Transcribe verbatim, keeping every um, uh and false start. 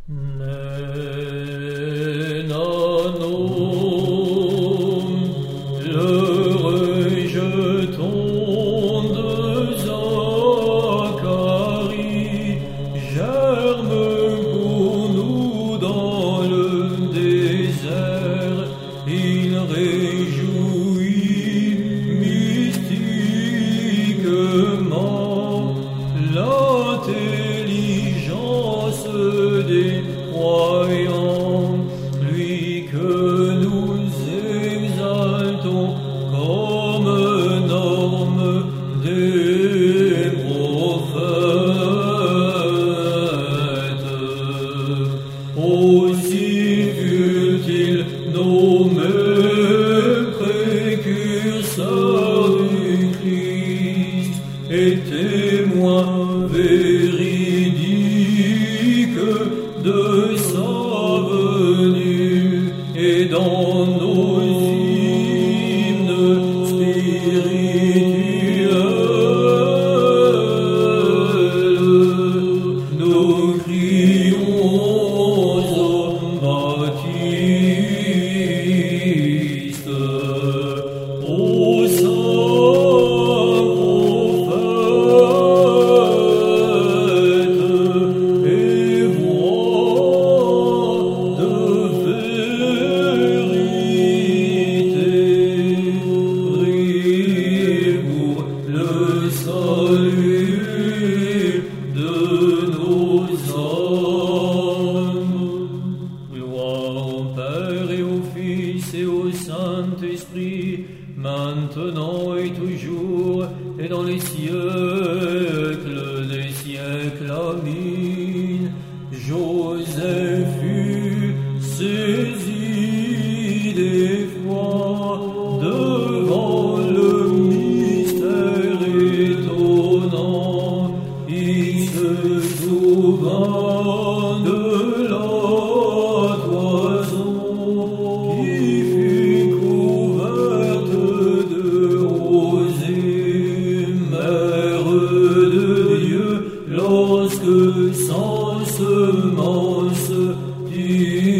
Nenanum, l'heureux jeton de Zacharie, germe pour nous dans le désert, il réjouit mystiquement l'intelligence des croyants, lui que nous exaltons comme norme des prophètes. Aussi fut-il nommé précurseur du Christ et témoin véridique de sa venue, et dans nos hymnes spirituels, nous crions au Baptiste, au saint prophète et voix de vérité, prie pour le salut de nos âmes. Gloire au Père et au Fils et au Saint-Esprit, maintenant et toujours et dans les siècles des siècles. Amen. Joseph fut saisi d'effroi devant le mystère étonnant. Il se souvint de la toison qui fut couverte de rosée, mère de Dieu, lorsque sans semence tu